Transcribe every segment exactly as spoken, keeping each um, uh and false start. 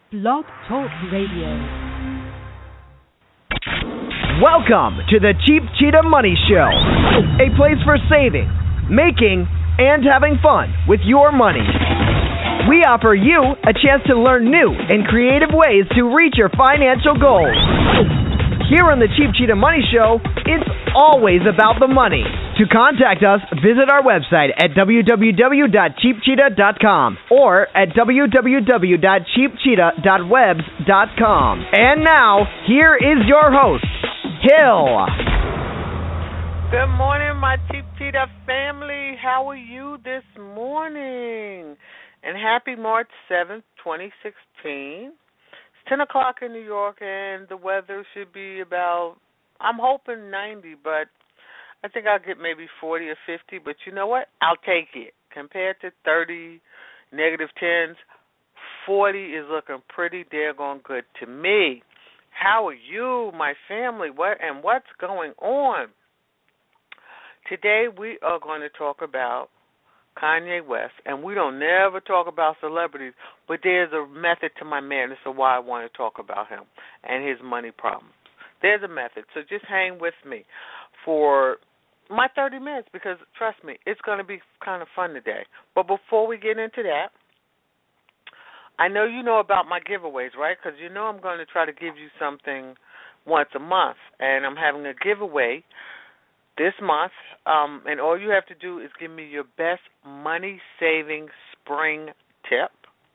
Blog Talk Radio. Welcome to the Cheap Cheetah Money Show, a place for saving, making, and having fun with your money. We offer you a chance to learn new and creative ways to reach your financial goals. Here on the Cheap Cheetah Money Show, it's always about the money. To contact us, visit our website at w w w dot cheap cheetah dot com or at w w w dot cheap cheetah dot webs dot com. And now, here is your host, Hill. Good morning, my Cheap Cheetah family. How are you this morning? And happy March seventh, twenty sixteen. It's ten o'clock in New York, and the weather should be about, I'm hoping ninety, but I think I'll get maybe forty or fifty. But you know what? I'll take it. Compared to thirty, negative tens, forty is looking pretty daggone good to me. How are you, my family? What and what's going on? Today we are going to talk about Kanye West, and we don't never talk about celebrities, but there's a method to my madness of why I want to talk about him and his money problems. There's a method, so just hang with me for my thirty minutes because, trust me, it's going to be kind of fun today. But before we get into that, I know you know about my giveaways, right? Because you know I'm going to try to give you something once a month, and I'm having a giveaway this month, um, and all you have to do is give me your best money-saving spring tip.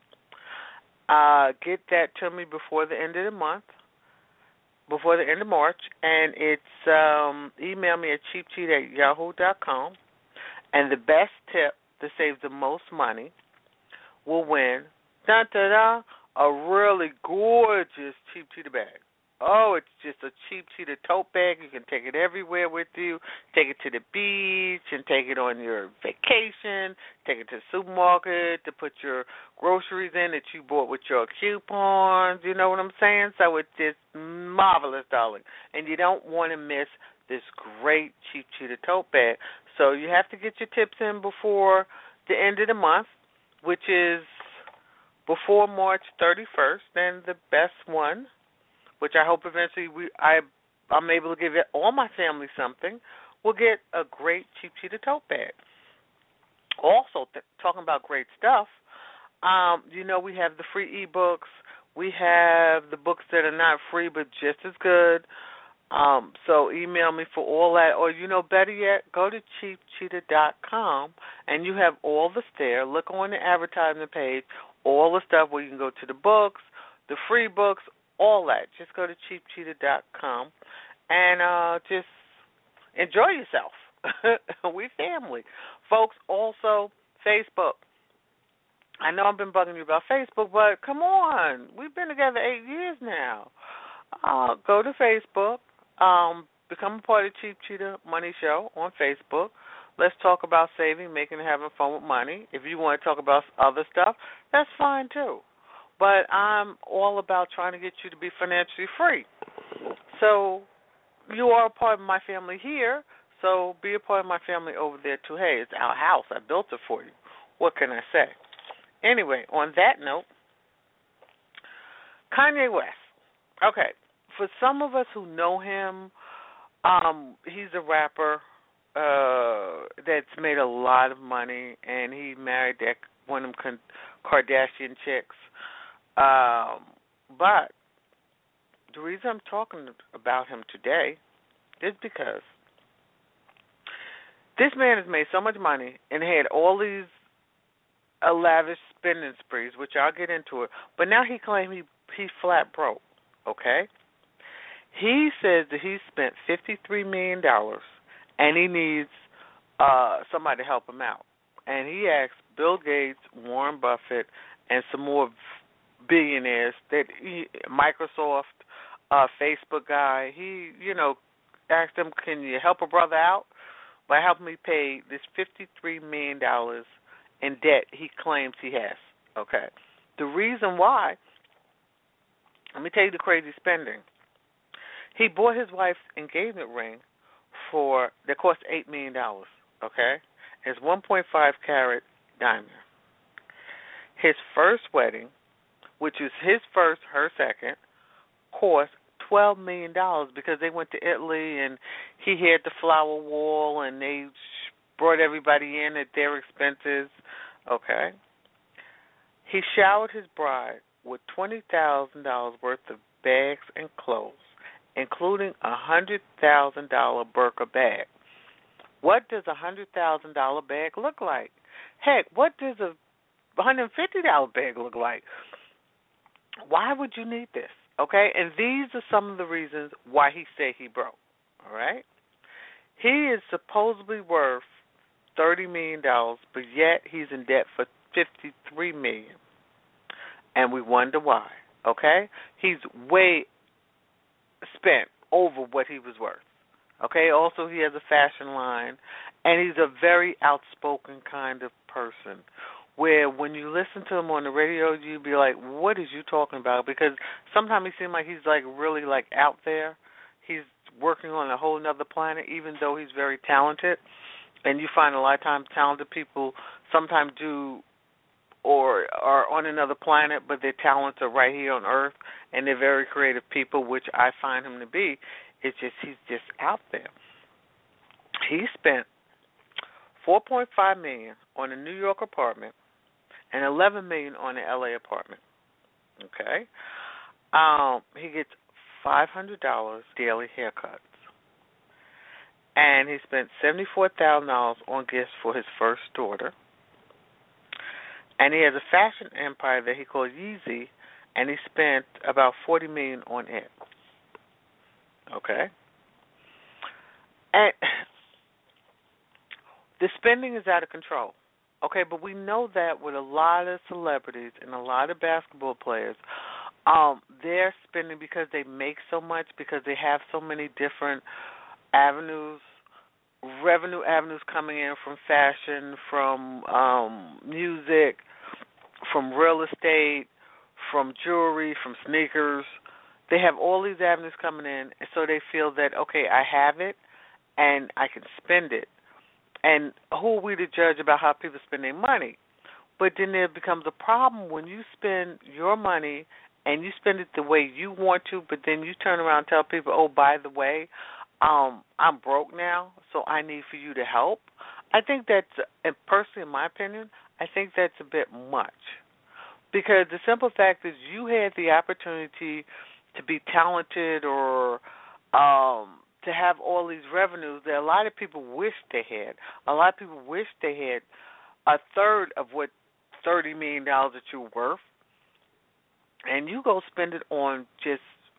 Uh, get that to me before the end of the month, before the end of March, and it's um, email me at cheap cheetah at yahoo dot com, and the best tip to save the most money will win, da-da-da, a really gorgeous Cheap Cheetah bag. Oh, it's just a Cheap Cheetah tote bag. You can take it everywhere with you. Take it to the beach and take it on your vacation. Take it to the supermarket to put your groceries in that you bought with your coupons. You know what I'm saying? So it's just marvelous, darling. And you don't want to miss this great Cheap Cheetah tote bag. So you have to get your tips in before the end of the month, which is before March thirty-first. Then the best one, which I hope eventually we I I'm able to give it, all my family something, will get a great Cheap Cheetah tote bag. Also, th- talking about great stuff, um, you know we have the free ebooks. We have the books that are not free but just as good. Um, so email me for all that. Or, you know, better yet, go to cheap cheetah dot com, and you have all this there. Look on the advertisement page, all the stuff where you can go to the books, the free books, all that. Just go to cheap cheetah dot com and uh, just enjoy yourself. We family. Folks, also Facebook. I know I've been bugging you about Facebook, but come on. We've been together eight years now. Uh, go to Facebook. Um, become a part of Cheap Cheetah Money Show on Facebook. Let's talk about saving, making, and having fun with money. If you want to talk about other stuff, that's fine too. But I'm all about trying to get you to be financially free. So you are a part of my family here, so be a part of my family over there too. Hey, it's our house. I built it for you. What can I say? Anyway, on that note, Kanye West. Okay, for some of us who know him, um, he's a rapper uh, that's made a lot of money, and he married that one of them Kardashian chicks. Um, but the reason I'm talking about him today is because this man has made so much money and had all these uh, lavish spending sprees, which I'll get into it. But now he claims he he's flat broke. Okay, he says that he spent fifty-three million dollars and he needs uh, somebody to help him out. And he asked Bill Gates, Warren Buffett, and some more billionaires, that he, Microsoft, uh, Facebook guy, he, you know, asked them, can you help a brother out by helping me pay this fifty-three million dollars in debt he claims he has, okay? The reason why, let me tell you the crazy spending. He bought his wife's engagement ring for, that cost eight million dollars, okay? It's one point five carat diamond. His first wedding which is his first, her second, cost twelve million dollars because they went to Italy and he had the flower wall and they brought everybody in at their expenses. Okay. He showered his bride with twenty thousand dollars worth of bags and clothes, including a one hundred thousand dollars Birkin bag. What does a one hundred thousand dollars bag look like? Heck, what does a one hundred fifty dollars bag look like? Why would you need this? Okay, and these are some of the reasons why he said he broke. All right, he is supposedly worth thirty million dollars, but yet he's in debt for fifty-three million dollars, and we wonder why. Okay, he's way spent over what he was worth. Okay, also he has a fashion line, and he's a very outspoken kind of person where when you listen to him on the radio, you'd be like, what is you talking about? Because sometimes he seems like he's like really like out there. He's working on a whole nother planet, even though he's very talented. And you find a lot of times talented people sometimes do or are on another planet, but their talents are right here on Earth, and they're very creative people, which I find him to be. It's just he's just out there. He spent four point five million dollars on a New York apartment and eleven million dollars on an L A apartment. Okay, um, he gets five hundred dollars daily haircuts, and he spent seventy-four thousand dollars on gifts for his first daughter. And he has a fashion empire that he calls Yeezy, and he spent about forty million dollars on it. Okay. And the spending is out of control. Okay, but we know that with a lot of celebrities and a lot of basketball players, um, they're spending because they make so much, because they have so many different avenues, revenue avenues coming in from fashion, from um, music, from real estate, from jewelry, from sneakers. They have all these avenues coming in, and so they feel that, okay, I have it, and I can spend it. And who are we to judge about how people spend their money? But then there becomes a problem when you spend your money and you spend it the way you want to, but then you turn around and tell people, oh, by the way, um, I'm broke now, so I need for you to help. I think that's, and personally, in my opinion, I think that's a bit much. Because the simple fact is you had the opportunity to be talented or um, to have all these revenues that a lot of people wish they had. A lot of people wish they had a third of what thirty million dollars that you're worth, and you go spend it on just,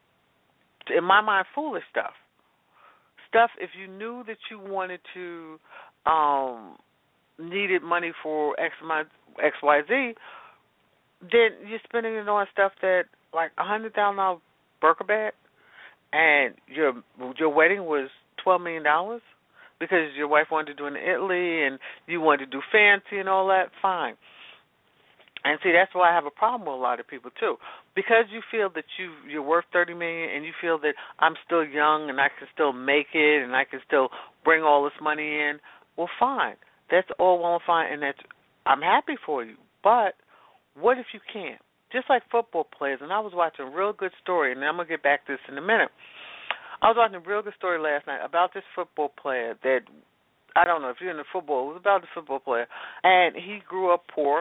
in my mind, foolish stuff. Stuff, if you knew that you wanted to, um, needed money for X, X, Y, Z, then you're spending it on stuff that, like a one hundred thousand dollars Birkin bag, and your your wedding was twelve million dollars because your wife wanted to do it in Italy and you wanted to do fancy and all that, fine. And see, that's why I have a problem with a lot of people too. Because you feel that you you're worth thirty million dollars and you feel that I'm still young and I can still make it and I can still bring all this money in, well, fine. That's all well and fine, and that's, I'm happy for you. But what if you can't? Just like football players, and I was watching a real good story, and I'm going to get back to this in a minute. I was watching a real good story last night about this football player that, I don't know if you're into football, it was about the football player, and he grew up poor.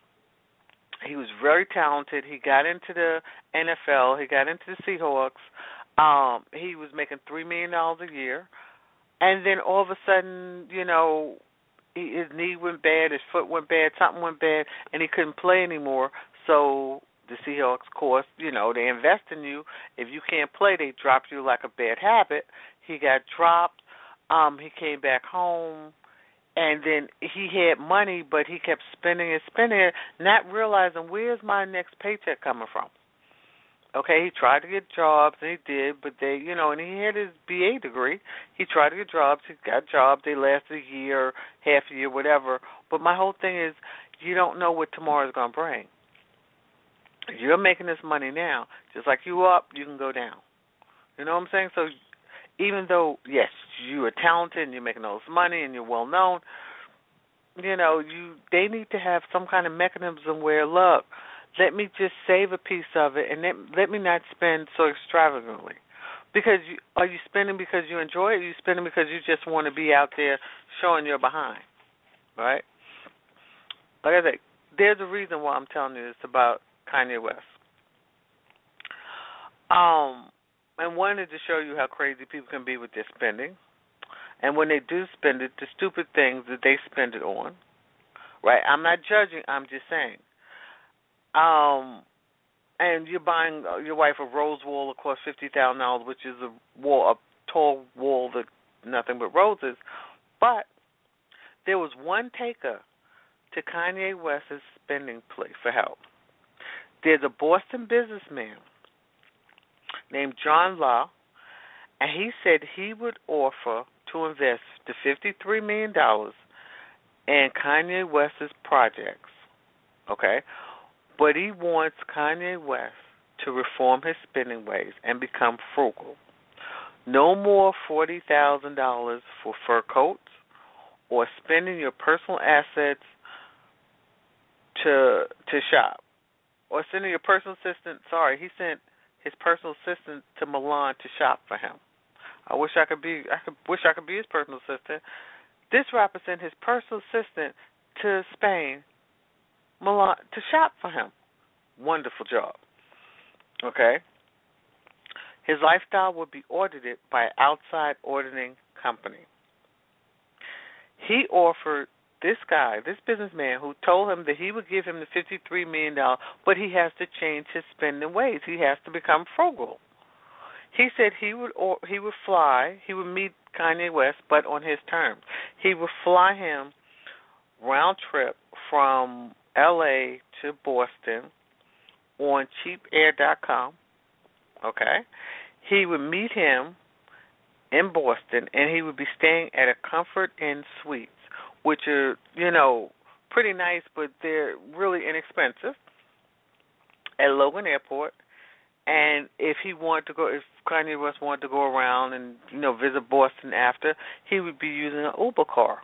He was very talented. He got into the N F L. He got into the Seahawks. Um, he was making three million dollars a year. And then all of a sudden, you know, he, his knee went bad, his foot went bad, something went bad, and he couldn't play anymore. So the Seahawks, of course, you know, they invest in you. If you can't play, they drop you like a bad habit. He got dropped. Um, he came back home, and then he had money, but he kept spending and spending it, not realizing, where's my next paycheck coming from? Okay, he tried to get jobs, and he did, but they, you know, and he had his B A degree. He tried to get jobs. He got jobs. They lasted a year, half a year, whatever. But my whole thing is, you don't know what tomorrow is going to bring. You're making this money now. Just like you up, you can go down. You know what I'm saying? So even though, yes, you are talented and you're making all this money and you're well known, you know, you they need to have some kind of mechanism where, look, let me just save a piece of it and let, let me not spend so extravagantly. Because you, are you spending because you enjoy it, or are you spending because you just want to be out there showing your behind, right? Like I said, there's a reason why I'm telling you this about Kanye West. Um, and wanted to show you how crazy people can be with their spending. And when they do spend it, the stupid things that they spend it on, right? I'm not judging, I'm just saying. Um, and you're buying your wife a rose wall that costs fifty thousand dollars, which is a wall, a tall wall that nothing but roses. But there was one taker to Kanye West's spending plea for help. There's a Boston businessman named John Law, and he said he would offer to invest the fifty-three million dollars in Kanye West's projects, okay? But he wants Kanye West to reform his spending ways and become frugal. No more forty thousand dollars for fur coats or spending your personal assets to to shop, or sending your personal assistant, sorry, he sent his personal assistant to Milan to shop for him. I wish I could be. I could, wish I could be his personal assistant. This rapper sent his personal assistant to Spain, Milan, to shop for him. Wonderful job. Okay. His lifestyle would be audited by an outside auditing company. He offered this guy, this businessman, who told him that he would give him the fifty-three million dollars, but he has to change his spending ways. He has to become frugal. He said he would or, he would fly, he would meet Kanye West, but on his terms. He would fly him round trip from L A to Boston on cheap air dot com, okay? He would meet him in Boston, and he would be staying at a Comfort Inn Suites, which are, you know, pretty nice, but they're really inexpensive, at Logan Airport. And if he wanted to go, if Kanye West wanted to go around and, you know, visit Boston after, he would be using an Uber car.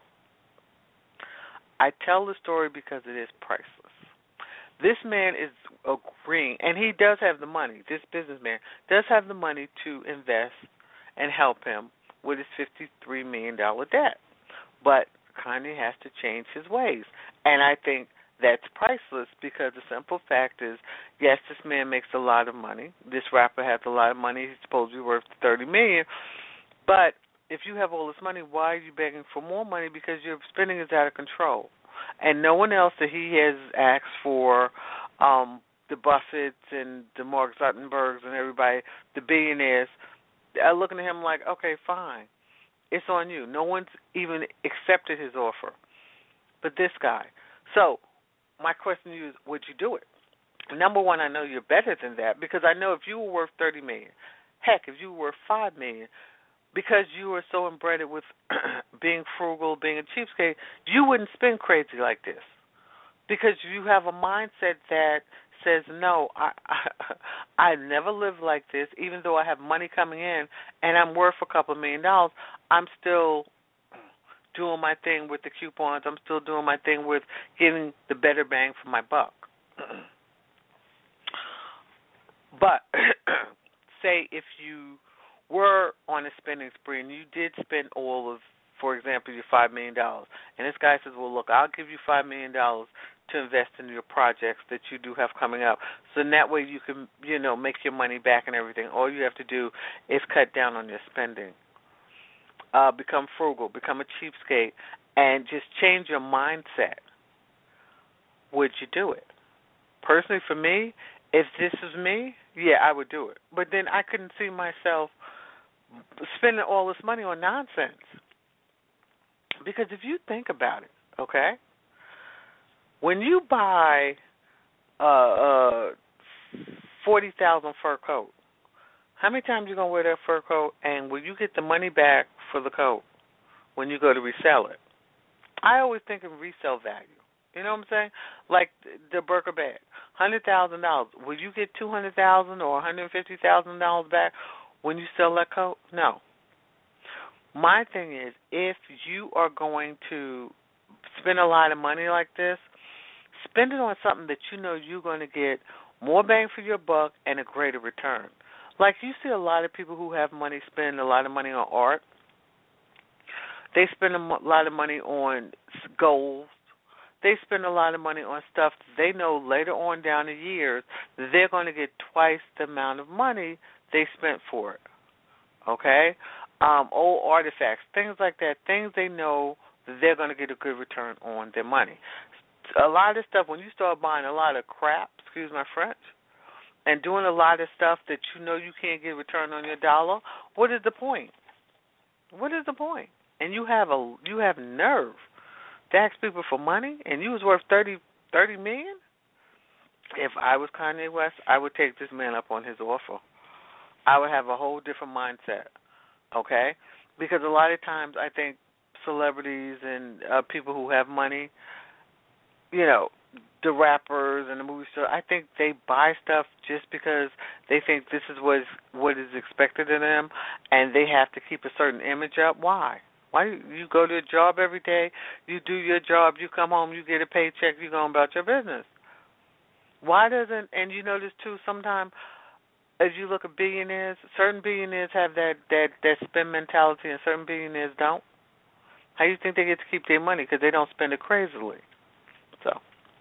I tell the story because it is priceless. This man is agreeing, and he does have the money, this businessman does have the money to invest and help him with his fifty-three million dollars debt. But Kanye has to change his ways. And I think that's priceless because the simple fact is, yes, this man makes a lot of money. This rapper has a lot of money. He's supposed to be worth thirty million dollars. But if you have all this money, why are you begging for more money? Because your spending is out of control. And no one else that he has asked for, um, the Buffetts and the Mark Zuckerbergs and everybody, the billionaires, are looking at him like, okay, fine. It's on you. No one's even accepted his offer. But this guy. So my question to you is, would you do it? Number one, I know you're better than that because I know if you were worth thirty million dollars, heck, if you were worth five million dollars, because you were so embedded with being frugal, being a cheapskate, you wouldn't spend crazy like this because you have a mindset that says, no, I, I I never lived like this. Even though I have money coming in and I'm worth a couple of million dollars, I'm still doing my thing with the coupons. I'm still doing my thing with getting the better bang for my buck. But say if you were on a spending spree and you did spend all of, for example, your five million dollars, and this guy says, well, look, I'll give you five million dollars to invest in your projects that you do have coming up. So in that way you can, you know, make your money back and everything. All you have to do is cut down on your spending. Uh, become frugal, become a cheapskate, and just change your mindset. Would you do it? Personally, for me, if this was me, yeah, I would do it. But then I couldn't see myself spending all this money on nonsense. Because if you think about it, okay, when you buy a uh, uh, forty thousand fur coat, how many times are you going to wear that fur coat, and will you get the money back for the coat when you go to resell it? I always think of resale value. You know what I'm saying? Like the Burger bag, one hundred thousand dollars. Will you get two hundred thousand dollars or one hundred fifty thousand dollars back when you sell that coat? No. My thing is, if you are going to spend a lot of money like this, Spend it on something that you know you're going to get more bang for your buck and a greater return. Like you see a lot of people who have money spend a lot of money on art. They spend a lot of money on gold. They spend a lot of money on stuff they know later on down the years they're going to get twice the amount of money they spent for it. Okay? Um, old artifacts, things like that, things they know they're going to get a good return on their money. A lot of stuff, when you start buying a lot of crap, excuse my French, and doing a lot of stuff that you know you can't get a return on your dollar, what is the point? What is the point? And you have a you have nerve to ask people for money, and you was worth thirty, thirty million? If I was Kanye West, I would take this man up on his offer. I would have a whole different mindset, okay? Because a lot of times I think celebrities and uh, people who have money, you know, the rappers and the movie stars, I think they buy stuff just because they think this is what is, what is expected of them, and they have to keep a certain image up. Why? Why you go to a job every day, you do your job, you come home, you get a paycheck, you go about your business. Why doesn't, and you notice too, sometimes as you look at billionaires, certain billionaires have that, that, that spend mentality and certain billionaires don't. How do you think they get to keep their money? Because they don't spend it crazily. So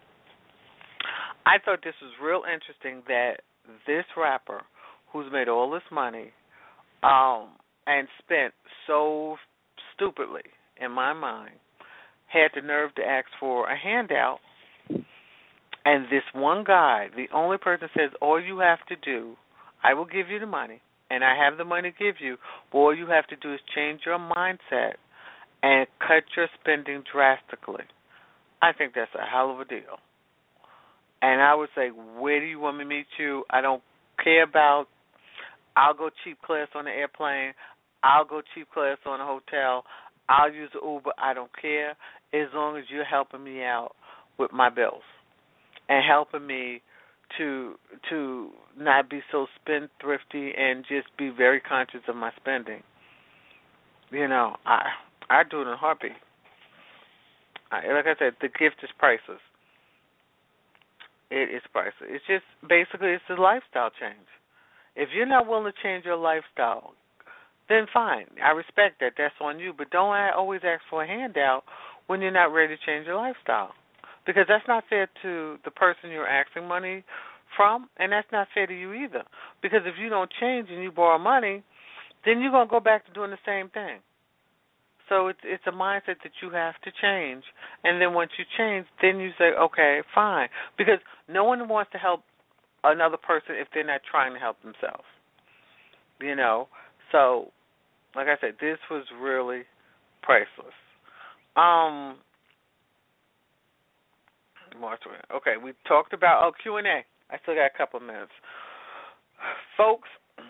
I thought this was real interesting that this rapper who's made all this money um, and spent so stupidly, in my mind, had the nerve to ask for a handout, and this one guy, the only person says, all you have to do, I will give you the money, and I have the money to give you, but all you have to do is change your mindset and cut your spending drastically. I think that's a hell of a deal. And I would say, where do you want me to meet you? I don't care about, I'll go cheap class on the airplane. I'll go cheap class on a hotel. I'll use the Uber. I don't care as long as you're helping me out with my bills and helping me to to not be so spendthrifty and just be very conscious of my spending. You know, I I do it in a heartbeat. I, like I said, the gift is priceless. It is priceless. It's just basically it's a lifestyle change. If you're not willing to change your lifestyle, then fine. I respect that. That's on you. But don't always ask for a handout when you're not ready to change your lifestyle. Because that's not fair to the person you're asking money from, and that's not fair to you either. Because if you don't change and you borrow money, then you're going to go back to doing the same thing. So it's it's a mindset that you have to change. And then once you change, then you say, okay, fine. Because no one wants to help another person if they're not trying to help themselves. You know? So, like I said, this was really priceless. Um, okay, we talked about, oh, Q and A. I still got a couple of minutes. Folks,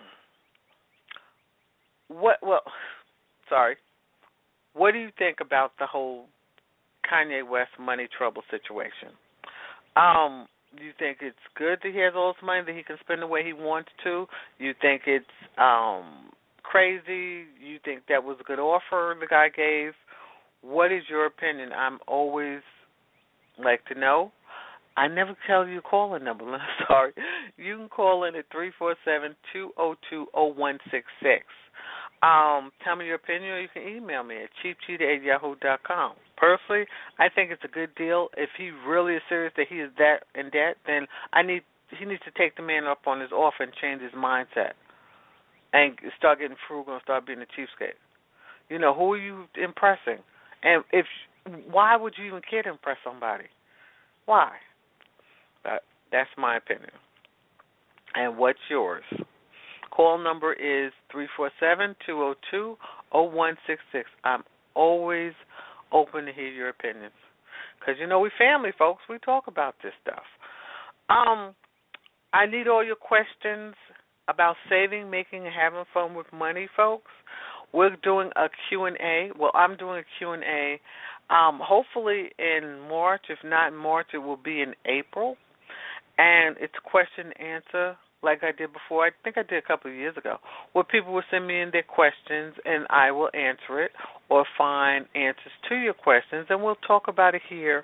what, well, sorry. What do you think about the whole Kanye West money trouble situation? Um, do you think it's good that he has all this money that he can spend the way he wants to? You think it's um, crazy? You think that was a good offer the guy gave? What is your opinion? I'm always like to know. I never tell you call a number. I'm sorry. You can call in at three four seven, two oh two, oh one six six. Um, tell me your opinion, or you can email me at cheap cheetah at yahoo dot com. Personally, I think it's a good deal. If he really is serious that he is that in debt, then I need he needs to take the man up on his offer and change his mindset and start getting frugal and start being a cheapskate. You know, who are you impressing? And if why would you even care to impress somebody? Why? That, that's my opinion. And what's yours? Call number is three four seven, two oh two, oh one six six. I'm always open to hear your opinions. Because, you know, we family, folks. We talk about this stuff. Um, I need all your questions about saving, making, and having fun with money, folks. We're doing a Q and A. Well, I'm doing a Q and A. Um, hopefully in March. If not in March, it will be in April. And it's question and answer like I did before. I think I did a couple of years ago, where people will send me in their questions, and I will answer it or find answers to your questions, and we'll talk about it here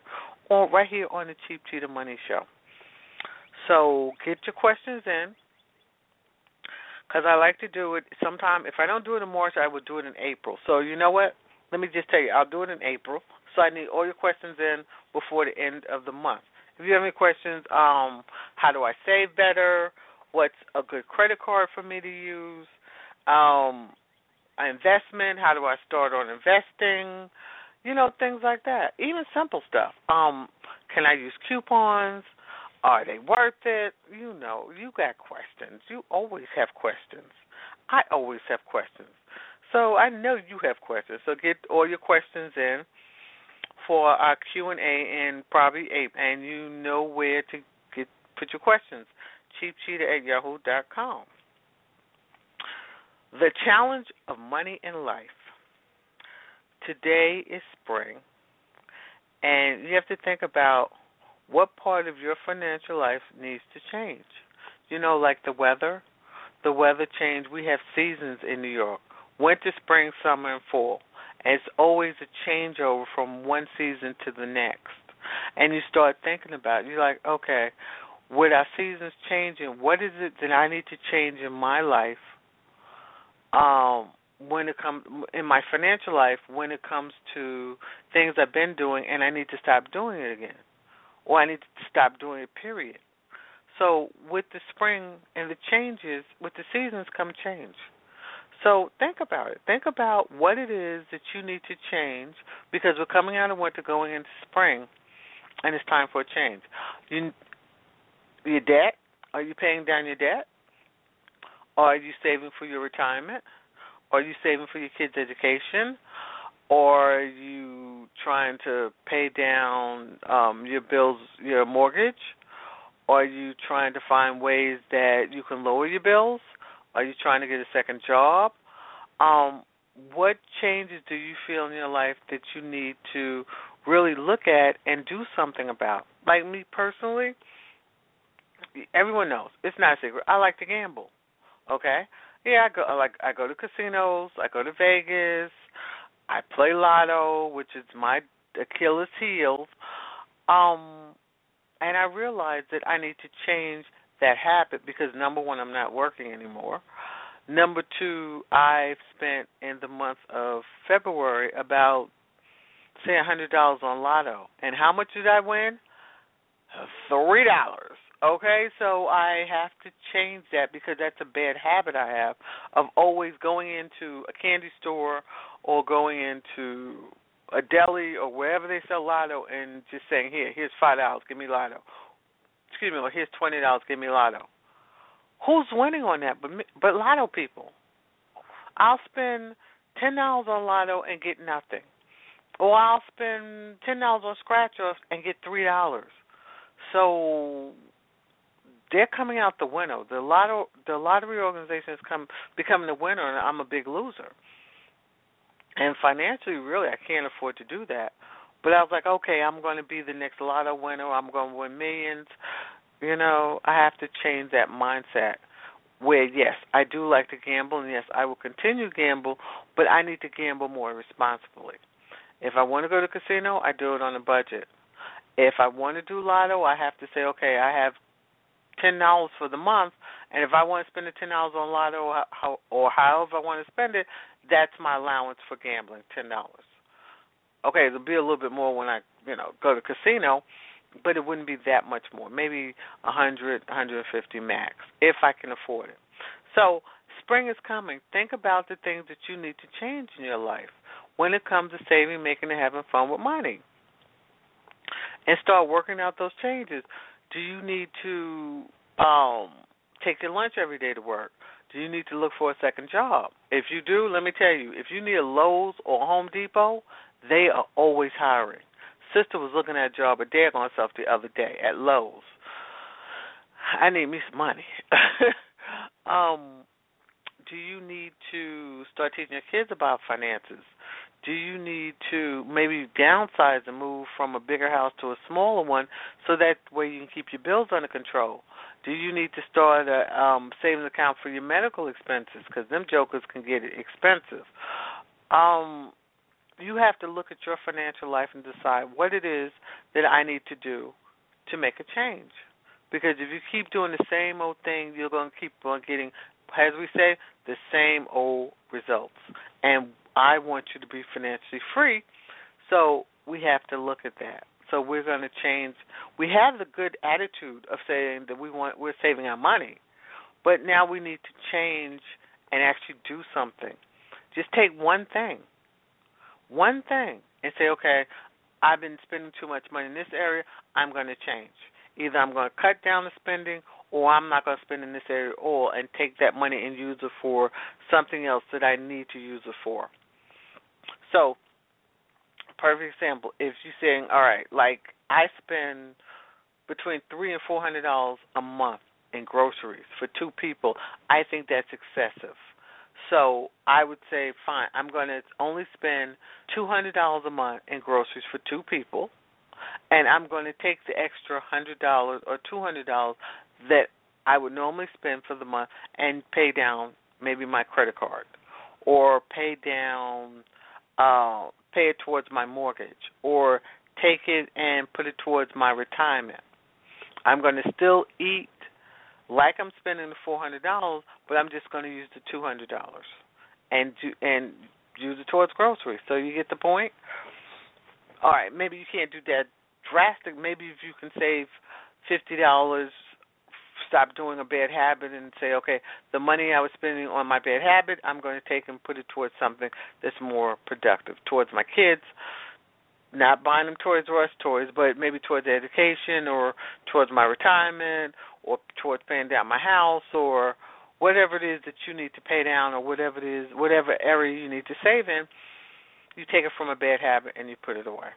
or right here on the Cheap Cheetah Money Show. So get your questions in, because I like to do it sometime. If I don't do it in March, I would do it in April. So you know what? Let me just tell you, I'll do it in April. So I need all your questions in before the end of the month. If you have any questions, um, how do I save better? What's a good credit card for me to use? Um, investment, how do I start on investing? You know, things like that. Even simple stuff. Um, can I use coupons? Are they worth it? You know, you got questions. You always have questions. I always have questions. So I know you have questions. So get all your questions in for our Q and A in probably April, and you know where to get put your questions. cheap cheetah at yahoo dot com. The challenge of money in life. Today is spring, and you have to think about what part of your financial life needs to change. You know, like the weather. The weather change. We have seasons in New York: winter, spring, summer, and fall. And it's always a changeover from one season to the next. And you start thinking about it. You're like, okay, with our seasons changing, what is it that I need to change in my life? Um, when it comes in my financial life, when it comes to things I've been doing, and I need to stop doing it again, or I need to stop doing it. Period. So with the spring and the changes, with the seasons come change. So think about it. Think about what it is that you need to change, because we're coming out of winter, going into spring, and it's time for a change. You, your debt, are you paying down your debt? Or are you saving for your retirement? Are you saving for your kids' education? Or are you trying to pay down um, your bills, your mortgage? Or are you trying to find ways that you can lower your bills? Are you trying to get a second job? Um, what changes do you feel in your life that you need to really look at and do something about? Like me personally, everyone knows, it's not a secret, I like to gamble. Okay? Yeah, I go I like I go to casinos, I go to Vegas, I play lotto, which is my Achilles heel. Um, and I realized that I need to change that habit because, number one, I'm not working anymore. Number two, I've spent in the month of February about, say, one hundred dollars on lotto. And how much did I win? three dollars. Okay, so I have to change that because that's a bad habit I have of always going into a candy store or going into a deli or wherever they sell lotto and just saying, here, here's five dollars, give me lotto. Excuse me, or here's twenty dollars, give me lotto. Who's winning on that but me, but lotto people? I'll spend ten dollars on lotto and get nothing. Or I'll spend ten dollars on scratch-offs and get three dollars. So they're coming out the winner. The lotto, the lottery organization is come becoming the winner, and I'm a big loser. And financially, really, I can't afford to do that. But I was like, okay, I'm going to be the next lotto winner. I'm going to win millions. You know, I have to change that mindset where, yes, I do like to gamble, and yes, I will continue to gamble, but I need to gamble more responsibly. If I want to go to a casino, I do it on a budget. If I want to do lotto, I have to say, okay, I have ten dollars for the month, and if I want to spend the ten dollars on lotto or, how, or however I want to spend it, that's my allowance for gambling, ten dollars. Okay, it'll be a little bit more when I, you know, go to casino, but it wouldn't be that much more, maybe one hundred, one hundred fifty max, if I can afford it. So spring is coming. Think about the things that you need to change in your life when it comes to saving, making, and having fun with money. And start working out those changes. Do you need to um, take your lunch every day to work? Do you need to look for a second job? If you do, let me tell you, if you need a Lowe's or a Home Depot, they are always hiring. Sister was looking at a job at daggone herself the other day at Lowe's. I need me some money. um, do you need to start teaching your kids about finances? Do you need to maybe downsize and move from a bigger house to a smaller one so that way you can keep your bills under control? Do you need to start a um, savings account for your medical expenses because them jokers can get expensive? Um, you have to look at your financial life and decide what it is that I need to do to make a change. Because if you keep doing the same old thing, you're going to keep on getting, as we say, the same old results. And I want you to be financially free, so we have to look at that. So we're going to change. We have the good attitude of saying that we want, we're saving our money, but now we need to change and actually do something. Just take one thing, one thing, and say, okay, I've been spending too much money in this area. I'm going to change. Either I'm going to cut down the spending, or I'm not going to spend in this area at all and take that money and use it for something else that I need to use it for. So, perfect example, if you're saying, all right, like I spend between three and four hundred dollars a month in groceries for two people, I think that's excessive. So I would say, fine, I'm going to only spend two hundred dollars a month in groceries for two people, and I'm going to take the extra one hundred dollars or two hundred dollars that I would normally spend for the month and pay down maybe my credit card or pay down, uh, pay it towards my mortgage or take it and put it towards my retirement. I'm going to still eat like I'm spending the four hundred dollars, but I'm just going to use the two hundred dollars and do, and use it towards groceries. So you get the point? All right, maybe you can't do that drastic. Maybe if you can save fifty dollars, stop doing a bad habit and say, okay, the money I was spending on my bad habit, I'm going to take and put it towards something that's more productive, towards my kids, not buying them Toys R Us toys, but maybe towards education or towards my retirement or towards paying down my house or whatever it is that you need to pay down or whatever it is, whatever area you need to save in, you take it from a bad habit and you put it away.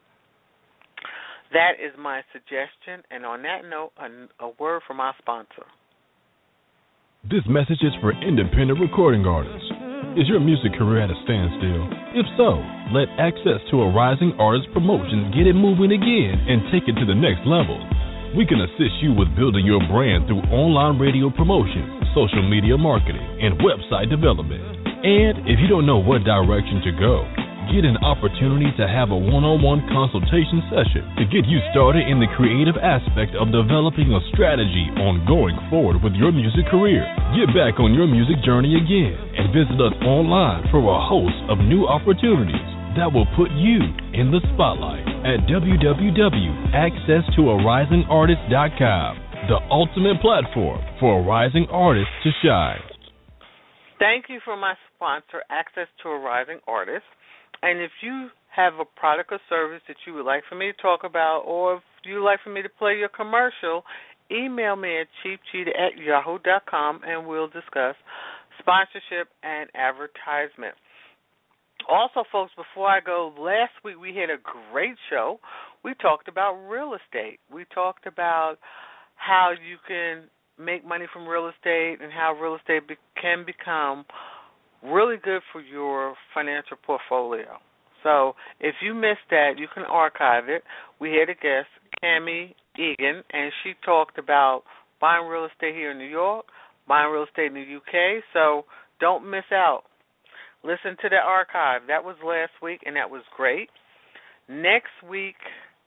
That is my suggestion, and on that note, a, a word from our sponsor. This message is for independent recording artists. Is your music career at a standstill? If so, let Access to a Rising Artist Promotions get it moving again and take it to the next level. We can assist you with building your brand through online radio promotion, social media marketing, and website development. And if you don't know what direction to go, get an opportunity to have a one-on-one consultation session to get you started in the creative aspect of developing a strategy on going forward with your music career. Get back on your music journey again and visit us online for a host of new opportunities that will put you in the spotlight at w w w dot access to a rising artist dot com, the ultimate platform for a rising artist to shine. Thank you for my sponsor, Access to a Rising Artist. And if you have a product or service that you would like for me to talk about, or if you would like for me to play your commercial, email me at cheap cheetah at yahoo dot com and we'll discuss sponsorship and advertisement. Also, folks, before I go, last week we had a great show. We talked about real estate. We talked about how you can make money from real estate and how real estate be- can become really good for your financial portfolio. So if you missed that, you can archive it. We had a guest, Cammie Egan, and she talked about buying real estate here in New York, buying real estate in the U K, so don't miss out. Listen to the archive. That was last week, and that was great. Next week,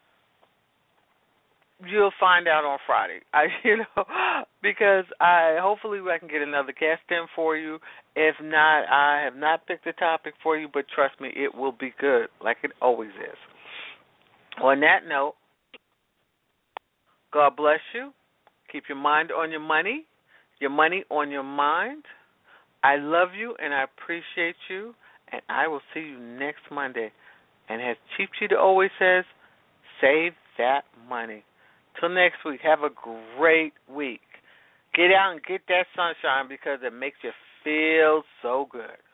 you'll find out on Friday. I, you know, because I hopefully I can get another guest in for you. If not, I have not picked a topic for you, but trust me, it will be good, like it always is. On that note, God bless you. Keep your mind on your money, your money on your mind. I love you and I appreciate you, and I will see you next Monday. And as Chief Cheetah always says, save that money. Till next week, have a great week. Get out and get that sunshine because it makes you feel so good.